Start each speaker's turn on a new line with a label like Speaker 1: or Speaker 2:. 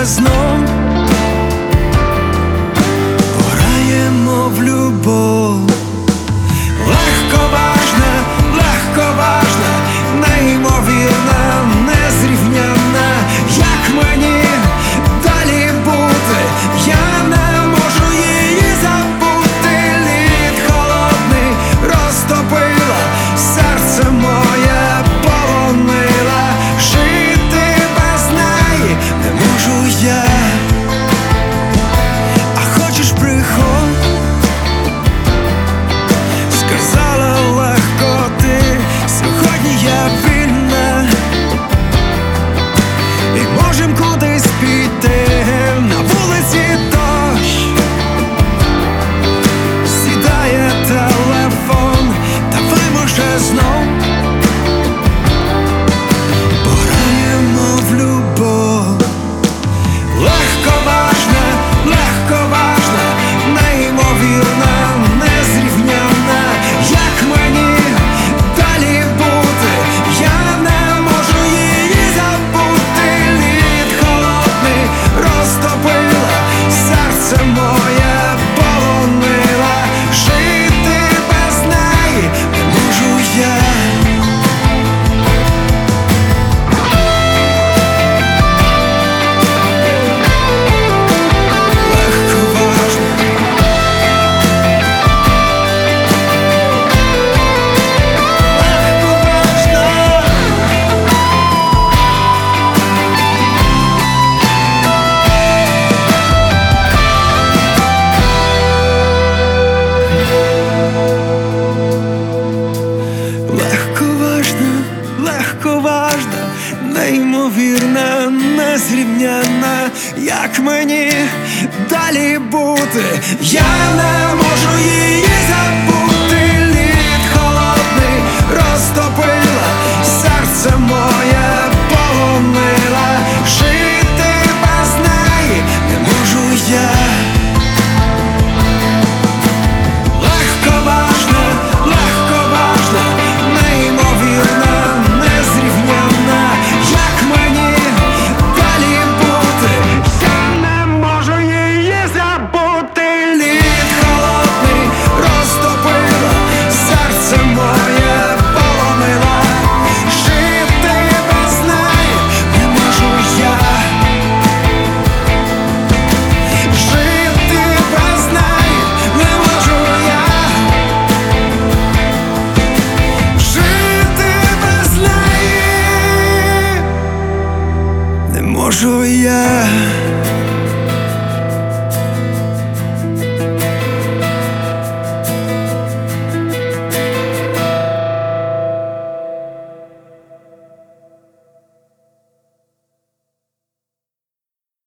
Speaker 1: знов пограємо в любов. Легковажна, легковажна, неймовірна, незрівнянна. Як мені далі бути? Я не можу її забути. Лід холодний розтопила, серце моє полонила. Жити без неї не можу я. А хочеш приходь? Сказала легко ти, сьогодні я вільна, і можем кудись піти. На вулиці дощ, сідає телефон, давай, може, знов пограємо в любов. Легковажна, легковажна, неймовірна, незрівнянна. Як мені далі бути? Я не можу її забути. Лід холодний розтопила, серце моє полонила. Жити без неї не можу я. Легковажна, легковажна, неймовірна, незрівнянна. Як мені далі бути? Я не можу її забути.